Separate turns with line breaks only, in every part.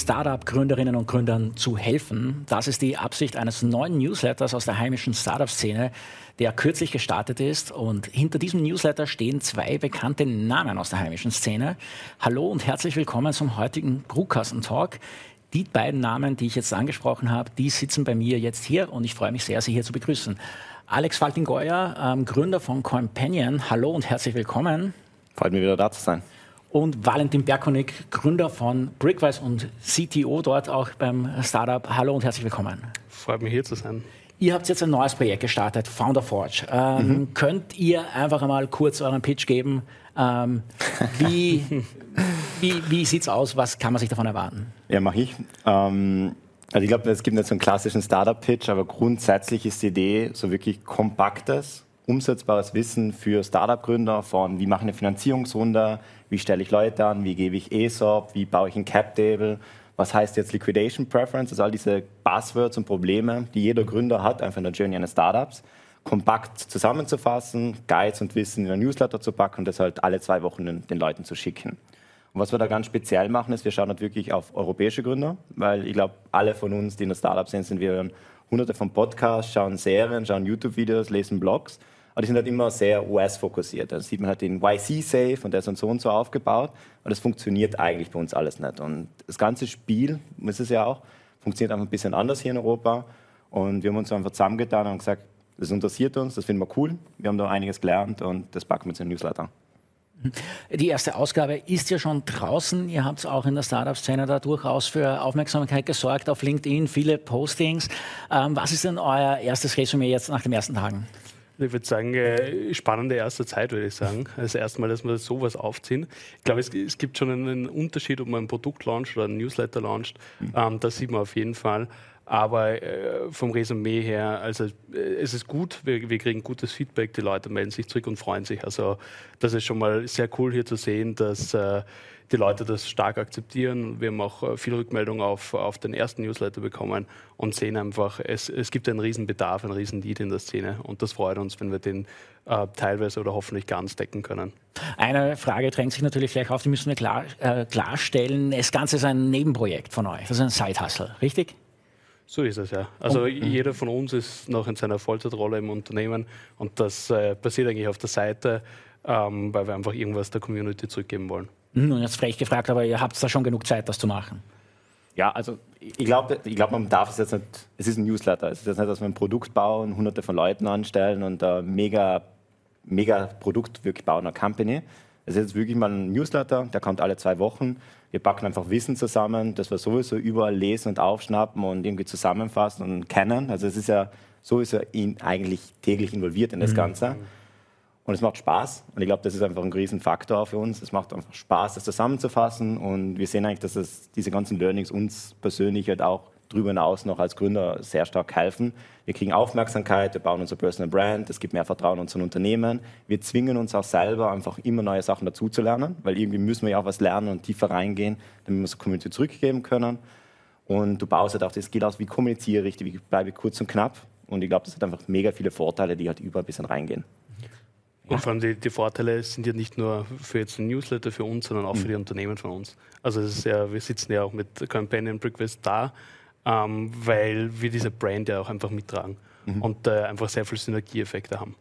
Startup-Gründerinnen und Gründern zu helfen. Das ist die Absicht eines neuen Newsletters aus der heimischen Startup-Szene, der kürzlich gestartet ist. Und hinter diesem Newsletter stehen zwei bekannte Namen aus der heimischen Szene. Hallo und herzlich willkommen zum heutigen Brutkasten-Talk. Die beiden Namen, die ich jetzt angesprochen habe, die sitzen bei mir jetzt hier und ich freue mich sehr, Sie hier zu begrüßen. Alex Faltingeuer, Gründer von Companion. Hallo und herzlich willkommen.
Freut mich wieder da zu sein.
Und Valentin Berkonig, Gründer von Brickwise und CTO dort auch beim Startup. Hallo und herzlich willkommen.
Freut mich hier zu sein.
Ihr habt jetzt ein neues Projekt gestartet, Founder Forge. Könnt ihr einfach einmal kurz euren Pitch geben? Wie sieht es aus? Was kann man sich davon erwarten?
Ja, mache ich. Also ich glaube, es gibt nicht so einen klassischen Startup-Pitch, aber grundsätzlich ist die Idee so wirklich kompaktes, umsetzbares Wissen für Startup-Gründer von wie mache ich eine Finanzierungsrunde, wie stelle ich Leute an, wie gebe ich ESOP, wie baue ich ein Cap-Table, was heißt jetzt Liquidation Preference, also all diese Buzzwords und Probleme, die jeder Gründer hat, einfach in der Journey eines Startups, kompakt zusammenzufassen, Guides und Wissen in ein Newsletter zu packen und das halt alle 2 Wochen den Leuten zu schicken. Und was wir da ganz speziell machen, ist, wir schauen halt wirklich auf europäische Gründer, weil ich glaube, alle von uns, die in der Startup sind wir hören hunderte von Podcasts, schauen Serien, schauen YouTube-Videos, lesen Blogs, aber die sind halt immer sehr US-fokussiert. Da sieht man halt den YC-Safe und der ist so und so aufgebaut und das funktioniert eigentlich bei uns alles nicht. Und das ganze Spiel, ist es ja auch, funktioniert einfach ein bisschen anders hier in Europa und wir haben uns einfach zusammengetan und gesagt, das interessiert uns, das finden wir cool, wir haben da einiges gelernt und das packen wir jetzt in den Newsletter.
Die erste Ausgabe ist ja schon draußen. Ihr habt auch in der Startup-Szene da durchaus für Aufmerksamkeit gesorgt, auf LinkedIn, viele Postings. Was ist denn euer erstes Resümee jetzt nach den ersten Tagen?
Ich würde sagen, spannende erste Zeit, würde ich sagen. Das erste Mal, dass wir sowas aufziehen. Ich glaube, es gibt schon einen Unterschied, ob man ein Produkt launcht oder ein Newsletter launcht. Das sieht man auf jeden Fall. Aber vom Resümee her, also es ist gut, wir kriegen gutes Feedback, die Leute melden sich zurück und freuen sich. Also das ist schon mal sehr cool hier zu sehen, dass die Leute das stark akzeptieren. Wir haben auch viel Rückmeldung auf den ersten Newsletter bekommen und sehen einfach, es gibt einen riesen Bedarf, einen riesen Need in der Szene und das freut uns, wenn wir den teilweise oder hoffentlich ganz decken können.
Eine Frage drängt sich natürlich gleich auf, die müssen wir klarstellen. Das Ganze ist ein Nebenprojekt von euch, das ist ein Side-Hustle, richtig?
So ist es, ja. Also jeder von uns ist noch in seiner Vollzeitrolle im Unternehmen und das passiert eigentlich auf der Seite, weil wir einfach irgendwas der Community zurückgeben wollen.
Und jetzt frech gefragt, aber ihr habt da schon genug Zeit, das zu machen?
Ja, also ich glaube, man darf es jetzt nicht, es ist ein Newsletter, es ist jetzt nicht, dass wir ein Produkt bauen, hunderte von Leuten anstellen und ein mega Produkt wirklich bauen, eine Company. Es ist jetzt wirklich mal ein Newsletter, der kommt alle 2 Wochen. Wir packen einfach Wissen zusammen, das wir sowieso überall lesen und aufschnappen und irgendwie zusammenfassen und kennen. Also es ist ja sowieso eigentlich täglich involviert in das Ganze. Und es macht Spaß. Und ich glaube, das ist einfach ein Riesenfaktor für uns. Es macht einfach Spaß, das zusammenzufassen. Und wir sehen eigentlich, dass diese ganzen Learnings uns persönlich halt auch darüber hinaus noch als Gründer sehr stark helfen. Wir kriegen Aufmerksamkeit, wir bauen unser Personal Brand, es gibt mehr Vertrauen in unseren Unternehmen. Wir zwingen uns auch selber, einfach immer neue Sachen dazu zu lernen, weil irgendwie müssen wir ja auch was lernen und tiefer reingehen, damit wir es der Community zurückgeben können. Und du baust halt auch das Skill aus, wie kommuniziere ich, wie bleibe ich kurz und knapp. Und ich glaube, das hat einfach mega viele Vorteile, die halt überall ein bisschen reingehen.
Und vor allem die Vorteile sind ja nicht nur für jetzt ein Newsletter für uns, sondern auch für die Unternehmen von uns. Also es ist ja, wir sitzen ja auch mit Companion Brickwise da, weil wir diese Brand ja auch einfach mittragen und einfach sehr viele Synergieeffekte haben.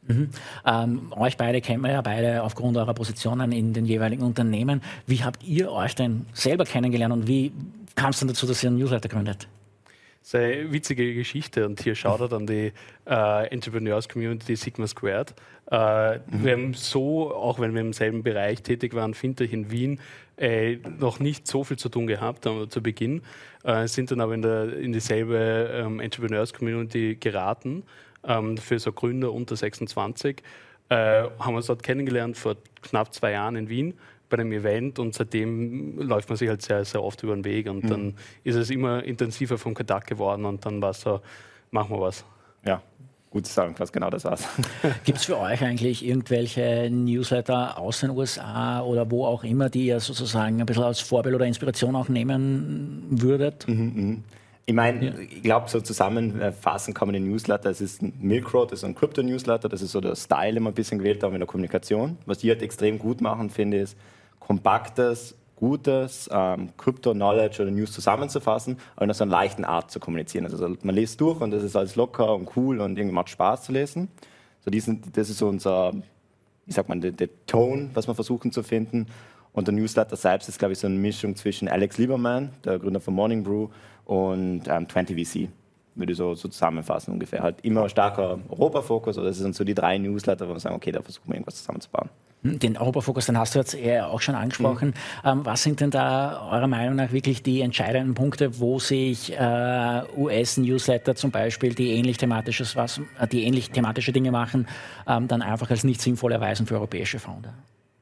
Euch beide kennt man ja beide aufgrund eurer Positionen in den jeweiligen Unternehmen. Wie habt ihr euch denn selber kennengelernt und wie kam es denn dazu, dass ihr einen Newsletter gründet?
Das ist eine witzige Geschichte und hier schaut an die Entrepreneurs-Community Sigma Squared. Wir haben so, auch wenn wir im selben Bereich tätig waren, Fintech in Wien, noch nicht so viel zu tun gehabt zu Beginn, sind dann aber in dieselbe Entrepreneurs-Community geraten, für so Gründer unter 26, haben uns dort kennengelernt vor knapp 2 Jahren in Wien bei einem Event und seitdem läuft man sich halt sehr, sehr oft über den Weg und dann ist es immer intensiver vom Kontakt geworden und dann war es so, machen wir was.
Ja, gut zusammengefasst, genau das war's.
Gibt es für euch eigentlich irgendwelche Newsletter aus den USA oder wo auch immer, die ihr sozusagen ein bisschen als Vorbild oder Inspiration auch nehmen würdet?
Ich meine, ich glaube, so zusammenfassen kann man den Newsletter. Es ist ein Milk Road, das ist ein Crypto-Newsletter, das ist so der Style, den wir ein bisschen gewählt haben in der Kommunikation. Was die halt extrem gut machen, finde ich, ist kompaktes, gutes Crypto-Knowledge oder News zusammenzufassen, aber in einer so einer leichten Art zu kommunizieren. Also man liest durch und das ist alles locker und cool und irgendwie macht Spaß zu lesen. So das ist so unser, wie sagt man, der Tone, was wir versuchen zu finden. Und der Newsletter selbst ist, glaube ich, so eine Mischung zwischen Alex Lieberman, der Gründer von Morning Brew, und 20VC. Würde ich so zusammenfassen ungefähr. Halt immer starker Europa-Fokus, oder das sind so die 3 Newsletter, wo wir sagen, okay, da versuchen wir irgendwas zusammenzubauen.
Den Europa-Fokus, den hast du jetzt eher auch schon angesprochen. Was sind denn da eurer Meinung nach wirklich die entscheidenden Punkte, wo sich US-Newsletter zum Beispiel, die ähnlich thematische Dinge machen, dann einfach als nicht sinnvoll erweisen für europäische Founder?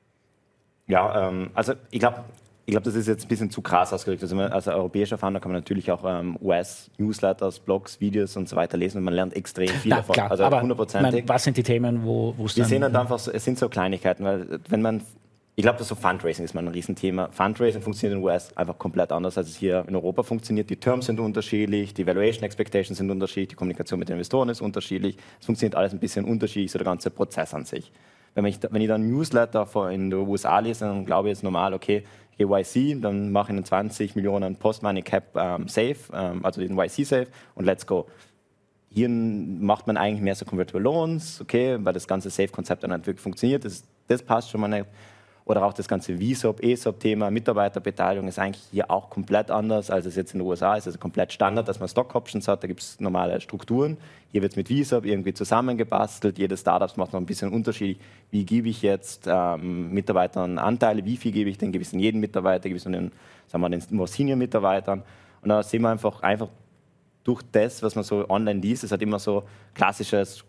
Ja, also ich glaube, das ist jetzt ein bisschen zu krass ausgedrückt. Also als europäischer Founder kann man natürlich auch US-Newsletters, Blogs, Videos und so weiter lesen und man lernt extrem viel davon.
Klar,
also
aber
100%.
Was sind die Themen, wo es
Wir sehen halt einfach, es sind so Kleinigkeiten, weil ich glaube, dass so Fundraising ist mal ein Riesenthema. Fundraising funktioniert in den US einfach komplett anders, als es hier in Europa funktioniert. Die Terms sind unterschiedlich, die Valuation Expectations sind unterschiedlich, die Kommunikation mit den Investoren ist unterschiedlich. Es funktioniert alles ein bisschen unterschiedlich, so der ganze Prozess an sich. Wenn ich dann Newsletter in den USA lese, dann glaube ich jetzt normal, okay, YC, dann mache ich einen 20 Millionen Post-Money Cap Safe, also den YC Safe und let's go. Hier macht man eigentlich mehr so Convertible Loans, okay, weil das ganze Safe-Konzept dann halt wirklich funktioniert, das passt schon mal nicht. Oder auch das ganze VSOP, ESOP-Thema, Mitarbeiterbeteiligung ist eigentlich hier auch komplett anders, als es jetzt in den USA ist. Also komplett Standard, dass man Stock-Options hat, da gibt es normale Strukturen. Hier wird es mit VSOP irgendwie zusammengebastelt. Jedes Startup macht noch ein bisschen unterschiedlich. Wie gebe ich jetzt Mitarbeitern Anteile? Wie viel gebe ich denn? Gebe ich es an jeden Mitarbeiter? Gebe ich es an den more Senior-Mitarbeitern? Und da sehen wir einfach durch das, was man so online liest, ist halt immer so klassisches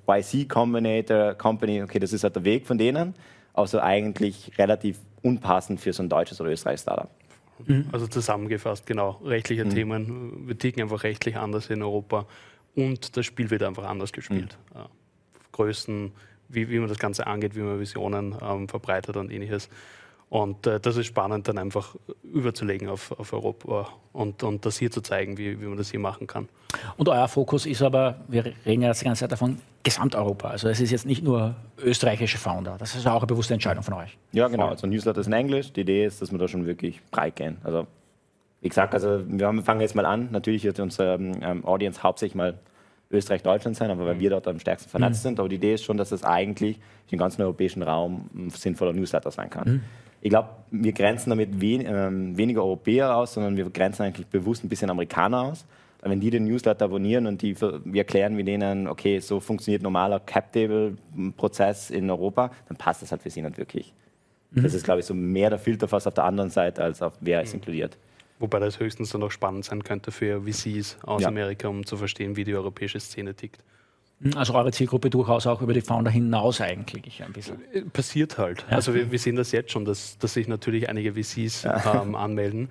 YC-Company, okay, das ist halt der Weg von denen. Also eigentlich relativ unpassend für so ein deutsches oder österreichisches Startup.
Also zusammengefasst, genau, rechtliche Themen, wir ticken einfach rechtlich anders in Europa und das Spiel wird einfach anders gespielt. Größen, wie man das Ganze angeht, wie man Visionen verbreitet und ähnliches. Und das ist spannend, dann einfach überzulegen auf Europa und das hier zu zeigen, wie man das hier machen kann. Und
euer Fokus ist aber, wir reden ja jetzt die ganze Zeit davon, Gesamteuropa. Also es ist jetzt nicht nur österreichische Founder. Das ist auch eine bewusste Entscheidung von euch.
Ja, genau. Also Newsletter ist in Englisch. Die Idee ist, dass wir da schon wirklich breit gehen. Also wie gesagt, wir fangen jetzt mal an. Natürlich wird unsere Audience hauptsächlich mal Österreich, Deutschland sein, aber weil wir dort am stärksten vernetzt sind. Aber die Idee ist schon, dass es eigentlich im ganzen europäischen Raum ein sinnvoller Newsletter sein kann. Ich glaube, wir grenzen damit weniger Europäer aus, sondern wir grenzen eigentlich bewusst ein bisschen Amerikaner aus. Wenn die den Newsletter abonnieren und wir erklären wir denen, okay, so funktioniert normaler Cap-Table-Prozess in Europa, dann passt das halt für sie nicht wirklich. Das ist, glaube ich, so mehr der Filter fast auf der anderen Seite, als auf wer es inkludiert.
Wobei das höchstens dann auch spannend sein könnte für VCs aus Amerika, um zu verstehen, wie die europäische Szene tickt.
Also eure Zielgruppe durchaus auch über die Founder hinaus eigentlich ein bisschen.
Passiert halt. Ja. Also wir sehen das jetzt schon, dass sich natürlich einige VCs anmelden.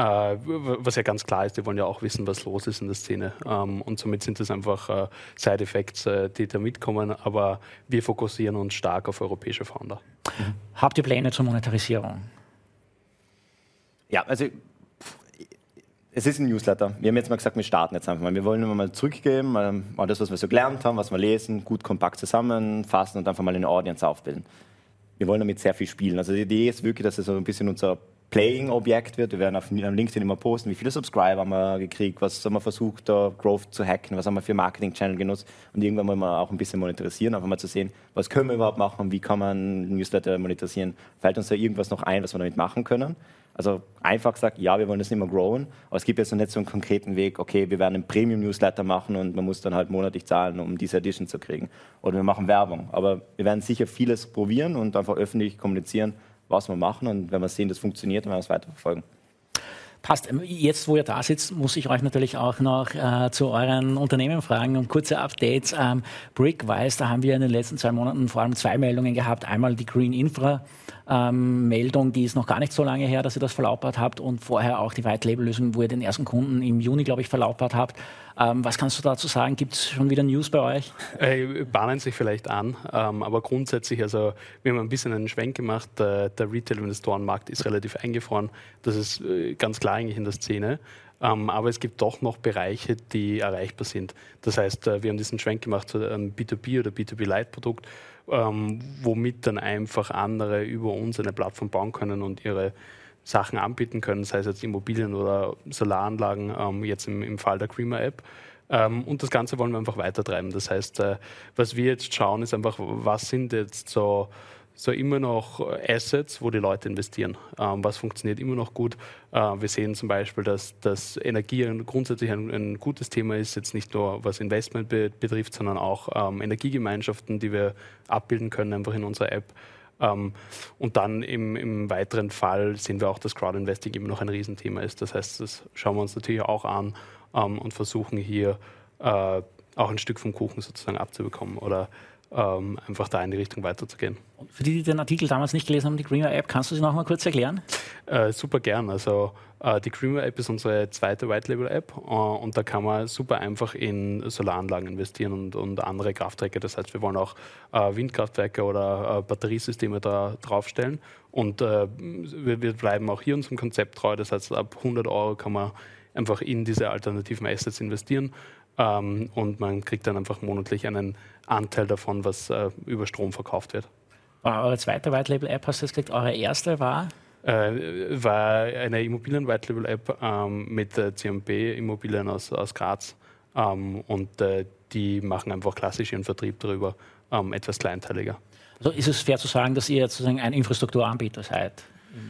Was ja ganz klar ist, die wollen ja auch wissen, was los ist in der Szene. Und somit sind das einfach Side-Effects, die da mitkommen. Aber wir fokussieren uns stark auf europäische Founder.
Habt ihr Pläne zur Monetarisierung?
Ja, also es ist ein Newsletter. Wir haben jetzt mal gesagt, wir starten jetzt einfach mal. Wir wollen immer mal zurückgeben, mal das, was wir so gelernt haben, was wir lesen, gut kompakt zusammenfassen und einfach mal eine Audience aufbilden. Wir wollen damit sehr viel spielen. Also die Idee ist wirklich, dass es so ein bisschen unser Playing-Objekt wird. Wir werden auf LinkedIn immer posten, wie viele Subscriber haben wir gekriegt, was haben wir versucht, da Growth zu hacken, was haben wir für Marketing-Channel genutzt und irgendwann wollen wir auch ein bisschen monetarisieren, einfach mal zu sehen, was können wir überhaupt machen, wie kann man Newsletter monetarisieren. Fällt uns da irgendwas noch ein, was wir damit machen können? Also einfach gesagt, ja, wir wollen das nicht mehr growen, aber es gibt jetzt noch nicht so einen konkreten Weg, okay, wir werden einen Premium-Newsletter machen und man muss dann halt monatlich zahlen, um diese Edition zu kriegen. Oder wir machen Werbung. Aber wir werden sicher vieles probieren und einfach öffentlich kommunizieren, was wir machen. Und wenn wir sehen, das funktioniert, dann werden wir es weiterverfolgen.
Passt. Jetzt, wo ihr da sitzt, muss ich euch natürlich auch noch zu euren Unternehmen fragen und kurze Updates. Brickwise, da haben wir in den letzten 2 Monaten vor allem 2 Meldungen gehabt. Einmal die Green Infra Meldung, die ist noch gar nicht so lange her, dass ihr das verlautbart habt und vorher auch die White-Label-Lösung, wo ihr den ersten Kunden im Juni, glaube ich, verlautbart habt. Was kannst du dazu sagen? Gibt es schon wieder News bei euch?
Bahnen sich vielleicht an, aber grundsätzlich, also wir haben ein bisschen einen Schwenk gemacht, der Retail-Investorenmarkt ist relativ eingefroren, das ist ganz klar eigentlich in der Szene. Aber es gibt doch noch Bereiche, die erreichbar sind. Das heißt, wir haben diesen Schwenk gemacht zu einem B2B oder B2B-Light-Produkt, womit dann einfach andere über uns eine Plattform bauen können und ihre Sachen anbieten können, sei es jetzt Immobilien oder Solaranlagen, jetzt im Fall der Creamer-App. Und das Ganze wollen wir einfach weitertreiben. Das heißt, was wir jetzt schauen, ist einfach, was sind jetzt so immer noch Assets, wo die Leute investieren. Was funktioniert immer noch gut? Wir sehen zum Beispiel, dass Energie grundsätzlich ein gutes Thema ist, jetzt nicht nur was Investment betrifft, sondern auch Energiegemeinschaften, die wir abbilden können, einfach in unserer App. Und dann im weiteren Fall sehen wir auch, dass Crowdinvesting immer noch ein Riesenthema ist. Das heißt, das schauen wir uns natürlich auch an und versuchen hier auch ein Stück vom Kuchen sozusagen abzubekommen oder einfach da in die Richtung weiterzugehen.
Für die den Artikel damals nicht gelesen haben, die Creamer-App, kannst du sie noch mal kurz erklären?
Super gern. Also die Creamer-App ist unsere zweite White-Label-App und da kann man super einfach in Solaranlagen investieren und andere Kraftwerke. Das heißt, wir wollen auch Windkraftwerke oder Batteriesysteme da draufstellen und wir bleiben auch hier unserem Konzept treu. Das heißt, ab 100 € kann man einfach in diese alternativen Assets investieren. Und man kriegt dann einfach monatlich einen Anteil davon, was über Strom verkauft wird.
Eure zweite White-Label-App, hast du jetzt gesagt, eure erste war?
War eine Immobilien-White-Label-App mit CMB-Immobilien aus Graz. Und die machen einfach klassisch ihren Vertrieb darüber, etwas kleinteiliger.
Also ist es fair zu sagen, dass ihr jetzt sozusagen ein Infrastrukturanbieter seid?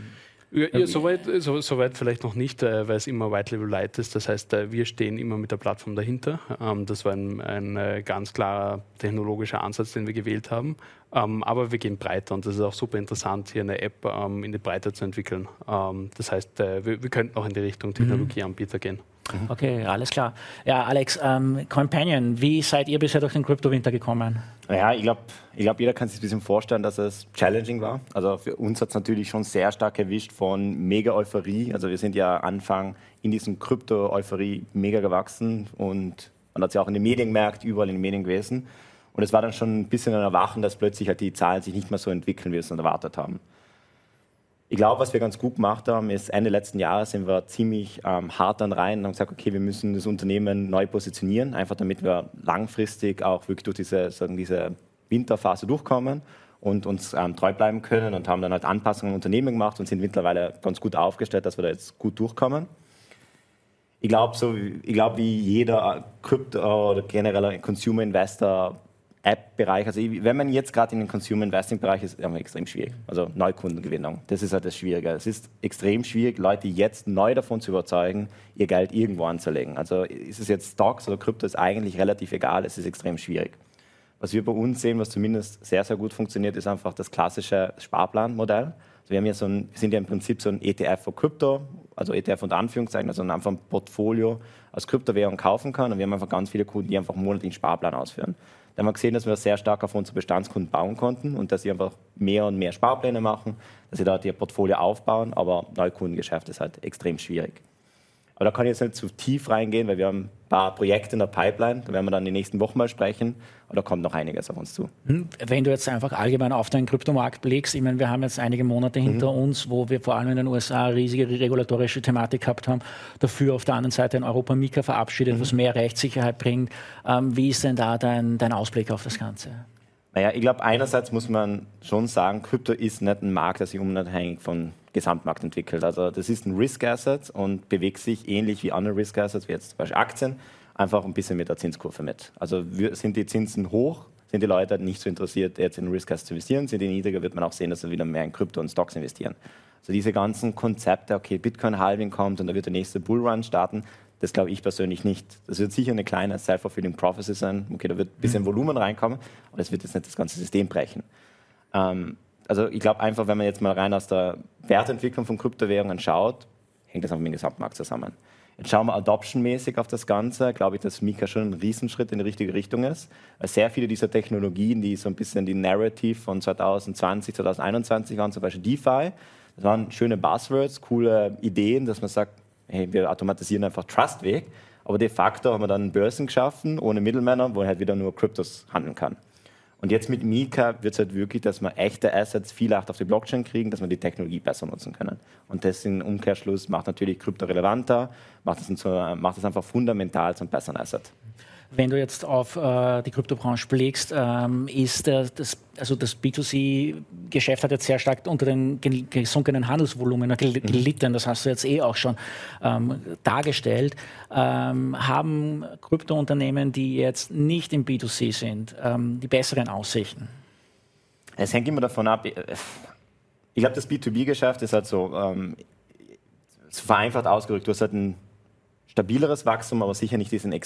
Ja, soweit vielleicht noch nicht, weil es immer White Label Light ist. Das heißt, wir stehen immer mit der Plattform dahinter. Das war ein ganz klarer technologischer Ansatz, den wir gewählt haben. Aber wir gehen breiter und das ist auch super interessant, hier eine App in die Breite zu entwickeln. Das heißt, wir könnten auch in die Richtung Technologieanbieter gehen.
Okay, alles klar. Ja, Alex, Companion, wie seid ihr bisher durch den Kryptowinter gekommen?
Ja, ich glaube, jeder kann sich ein bisschen vorstellen, dass es challenging war. Also für uns hat es natürlich schon sehr stark erwischt von mega Euphorie. Also wir sind ja Anfang in diesem Krypto-Euphorie mega gewachsen und man hat es ja auch in den Medien gemerkt, überall in den Medien gewesen. Und es war dann schon ein bisschen ein Erwachen, dass plötzlich halt die Zahlen sich nicht mehr so entwickeln, wie wir es erwartet haben. Ich glaube, was wir ganz gut gemacht haben, ist, Ende letzten Jahres sind wir ziemlich hart dann rein und haben gesagt, okay, wir müssen das Unternehmen neu positionieren, einfach damit wir langfristig auch wirklich durch diese Winterphase durchkommen und uns treu bleiben können und haben dann halt Anpassungen im Unternehmen gemacht und sind mittlerweile ganz gut aufgestellt, dass wir da jetzt gut durchkommen. Ich glaube, wie jeder Krypto- oder genereller Consumer Investor App-Bereich, also wenn man jetzt gerade in den Consumer-Investing-Bereich ist, ist es extrem schwierig. Also Neukundengewinnung, das ist halt das Schwierige. Es ist extrem schwierig, Leute jetzt neu davon zu überzeugen, ihr Geld irgendwo anzulegen. Also ist es jetzt Stocks oder Krypto, ist eigentlich relativ egal, es ist extrem schwierig. Was wir bei uns sehen, was zumindest sehr, sehr gut funktioniert, ist einfach das klassische Sparplanmodell. Also wir sind ja im Prinzip so ein ETF für Krypto, also ETF unter Anführungszeichen, also einfach ein Portfolio aus Kryptowährung kaufen kann und wir haben einfach ganz viele Kunden, die einfach monatlich einen Sparplan ausführen. Da haben wir gesehen, dass wir sehr stark auf unsere Bestandskunden bauen konnten und dass sie einfach mehr und mehr Sparpläne machen, dass sie dort ihr Portfolio aufbauen, aber Neukundengeschäft ist halt extrem schwierig. Aber da kann ich jetzt nicht zu tief reingehen, weil wir haben ein paar Projekte in der Pipeline, da werden wir dann die nächsten Wochen mal sprechen, aber da kommt noch einiges auf uns zu.
Wenn du jetzt einfach allgemein auf den Kryptomarkt blickst, ich meine, wir haben jetzt einige Monate hinter uns, wo wir vor allem in den USA eine riesige regulatorische Thematik gehabt haben, dafür auf der anderen Seite in Europa Mika verabschiedet, was mehr Rechtssicherheit bringt. Wie ist denn da dein Ausblick auf das Ganze?
Naja, ich glaube, einerseits muss man schon sagen, Krypto ist nicht ein Markt, der sich unabhängig vom Gesamtmarkt entwickelt. Also das ist ein Risk-Asset und bewegt sich ähnlich wie andere Risk-Assets, wie jetzt zum Beispiel Aktien, einfach ein bisschen mit der Zinskurve mit. Also sind die Zinsen hoch, sind die Leute nicht so interessiert, jetzt in Risk-Assets zu investieren, sind die niedriger, wird man auch sehen, dass sie wieder mehr in Krypto und Stocks investieren. Also diese ganzen Konzepte, okay, Bitcoin-Halving kommt und da wird der nächste Bullrun starten, das glaube ich persönlich nicht. Das wird sicher eine kleine Self-fulfilling Prophecy sein. Okay, da wird ein bisschen Volumen reinkommen, aber das wird jetzt nicht das ganze System brechen. Also ich glaube einfach, wenn man jetzt mal rein aus der Wertentwicklung von Kryptowährungen schaut, hängt das einfach mit dem Gesamtmarkt zusammen. Jetzt schauen wir adoptionmäßig auf das Ganze, glaube ich, dass Mika schon ein Riesenschritt in die richtige Richtung ist. Weil sehr viele dieser Technologien, die so ein bisschen die Narrative von 2020, 2021 waren, zum Beispiel DeFi, das waren schöne Buzzwords, coole Ideen, dass man sagt, hey, wir automatisieren einfach Trust weg, aber de facto haben wir dann Börsen geschaffen, ohne Middlemänner, wo halt wieder nur Kryptos handeln kann. Und jetzt mit Mika wird es halt wirklich, dass wir echte Assets viel leichter auf die Blockchain kriegen, dass wir die Technologie besser nutzen können. Und das im Umkehrschluss macht natürlich Krypto relevanter, macht das einfach fundamental zum besseren Asset.
wenn du jetzt auf die Kryptobranche blickst, ist das B2C-Geschäft hat jetzt sehr stark unter den gesunkenen Handelsvolumen gelitten. Das hast du jetzt auch schon dargestellt. Haben Kryptounternehmen, die jetzt nicht im B2C sind, die besseren Aussichten?
Es hängt immer davon ab. Ich glaube, das B2B-Geschäft ist halt so vereinfacht ausgedrückt. Du hast halt ein stabileres Wachstum, aber sicher nicht diese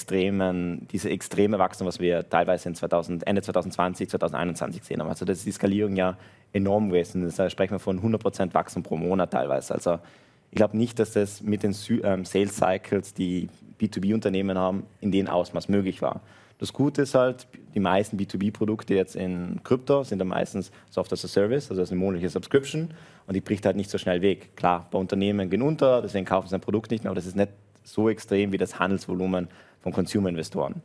extreme Wachstum, was wir teilweise Ende 2020, 2021 gesehen haben. Also das ist die Skalierung ja enorm gewesen. Da sprechen wir von 100% Wachstum pro Monat teilweise. Also ich glaube nicht, dass das mit den Sales Cycles, die B2B-Unternehmen haben, in dem Ausmaß möglich war. Das Gute ist halt, die meisten B2B-Produkte jetzt in Krypto sind dann meistens Software as a Service, also das ist eine monatliche Subscription und die bricht halt nicht so schnell weg. Klar, bei Unternehmen gehen unter, deswegen kaufen sie ein Produkt nicht mehr, aber das ist nicht so extrem wie das Handelsvolumen von Consumer-Investoren.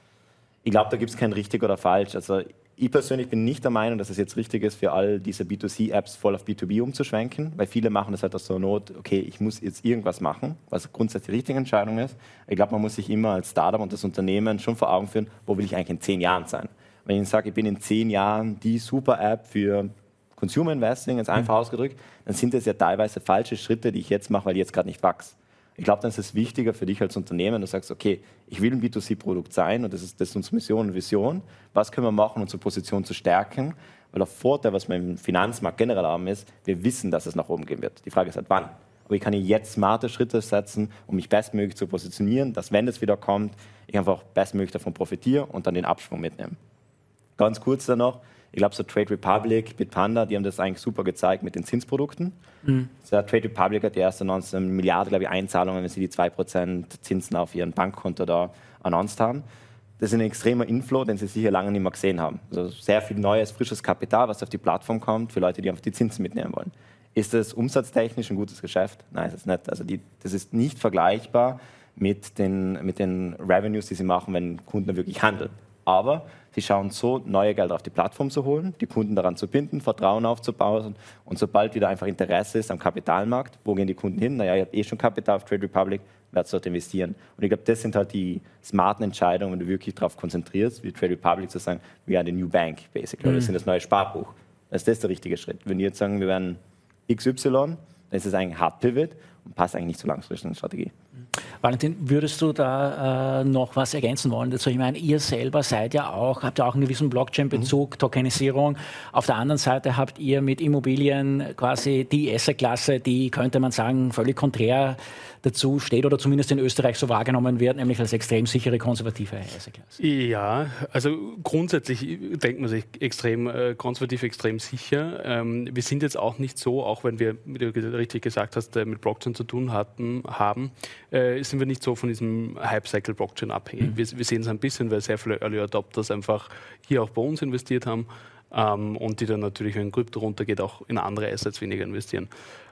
Ich glaube, da gibt es kein richtig oder falsch. Also ich persönlich bin nicht der Meinung, dass es jetzt richtig ist, für all diese B2C-Apps voll auf B2B umzuschwenken, weil viele machen das halt aus der Not, okay, ich muss jetzt irgendwas machen, was grundsätzlich die richtige Entscheidung ist. Ich glaube, man muss sich immer als Startup und das Unternehmen schon vor Augen führen, wo will ich eigentlich in 10 Jahren sein. Wenn ich sage, ich bin in 10 Jahren die Super-App für Consumer Investing, jetzt einfach ausgedrückt, dann sind das ja teilweise falsche Schritte, die ich jetzt mache, weil ich jetzt gerade nicht wachse. Ich glaube, dann ist es wichtiger für dich als Unternehmen, du sagst, okay, ich will ein B2C-Produkt sein und das ist unsere Mission und Vision. Was können wir machen, unsere Position zu stärken? Weil der Vorteil, was wir im Finanzmarkt generell haben, ist, wir wissen, dass es nach oben gehen wird. Die Frage ist halt, wann? Aber ich kann jetzt smarte Schritte setzen, um mich bestmöglich zu positionieren, dass, wenn es wieder kommt, ich einfach bestmöglich davon profitiere und dann den Abschwung mitnehme. Ganz kurz dann noch, ich glaube, so Trade Republic, Bitpanda, die haben das eigentlich super gezeigt mit den Zinsprodukten. So, Trade Republic hat die erste 19 Milliarden, glaube ich, Einzahlungen, wenn sie die 2% Zinsen auf ihren Bankkonto da announced haben. Das ist ein extremer Inflow, den sie sicher lange nicht mehr gesehen haben. Also sehr viel neues, frisches Kapital, was auf die Plattform kommt, für Leute, die einfach die Zinsen mitnehmen wollen. Ist das umsatztechnisch ein gutes Geschäft? Nein, das ist nicht. Also das ist nicht vergleichbar mit den Revenues, die sie machen, wenn Kunden wirklich handeln. Aber sie schauen so, neue Gelder auf die Plattform zu holen, die Kunden daran zu binden, Vertrauen aufzubauen und sobald wieder einfach Interesse ist am Kapitalmarkt, wo gehen die Kunden hin? Naja, ihr habt schon Kapital auf Trade Republic, werdet dort investieren. Und ich glaube, das sind halt die smarten Entscheidungen, wenn du wirklich darauf konzentrierst, wie Trade Republic zu sagen, we are the new bank, basically. Das sind das neue Sparbuch. Das ist der richtige Schritt. Wenn die jetzt sagen, wir werden XY, dann ist es eigentlich ein Hard Pivot und passt eigentlich nicht so langfristig in die Strategie.
Valentin, würdest du da noch was ergänzen wollen dazu? Ich meine, ihr selber habt ja auch einen gewissen Blockchain-Bezug, Tokenisierung. Auf der anderen Seite habt ihr mit Immobilien quasi die Asset-Klasse, die, könnte man sagen, völlig konträr dazu steht oder zumindest in Österreich so wahrgenommen wird, nämlich als extrem sichere, konservative Asset-Klasse.
Ja, also grundsätzlich denkt man sich extrem konservativ, extrem sicher. Wir sind jetzt auch nicht so, auch wenn wir, wie du richtig gesagt hast, mit Blockchain zu tun haben, sind wir nicht so von diesem Hype-Cycle-Blockchain abhängig. Wir sehen es ein bisschen, weil sehr viele Early Adopters einfach hier auch bei uns investiert haben und die dann natürlich, wenn Krypto runtergeht, auch in andere Assets weniger investieren.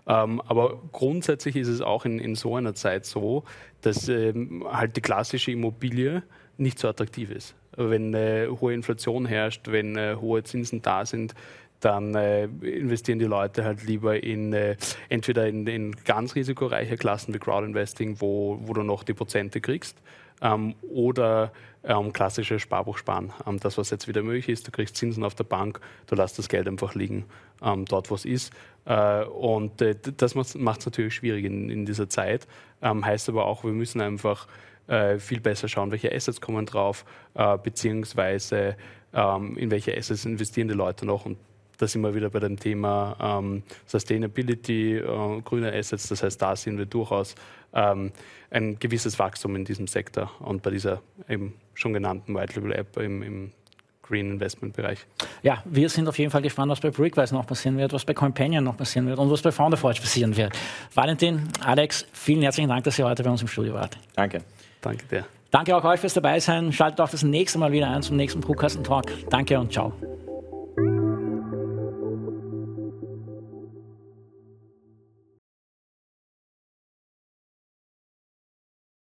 Aber grundsätzlich ist es auch in so einer Zeit so, dass halt die klassische Immobilie nicht so attraktiv ist. Wenn hohe Inflation herrscht, wenn hohe Zinsen da sind, dann investieren die Leute halt lieber entweder in ganz risikoreiche Klassen wie Crowdinvesting, wo du noch die Prozente kriegst, oder klassische Sparbuch sparen. Das, was jetzt wieder möglich ist, du kriegst Zinsen auf der Bank, du lässt das Geld einfach liegen, dort, wo es ist. Und das macht es natürlich schwierig in dieser Zeit. Heißt aber auch, wir müssen einfach viel besser schauen, welche Assets kommen drauf, beziehungsweise in welche Assets investieren die Leute noch. Und da sind wir wieder bei dem Thema Sustainability, grüne Assets. Das heißt, da sehen wir durchaus ein gewisses Wachstum in diesem Sektor und bei dieser eben schon genannten White Label App im Green Investment Bereich.
Ja, wir sind auf jeden Fall gespannt, was bei Brickwise noch passieren wird, was bei Companion noch passieren wird und was bei Founderforge passieren wird. Valentin, Alex, vielen herzlichen Dank, dass ihr heute bei uns im Studio wart.
Danke.
Danke dir.
Danke auch euch fürs Dabeisein. Schaltet auch das nächste Mal wieder ein zum nächsten Brewkasten Talk. Danke und ciao.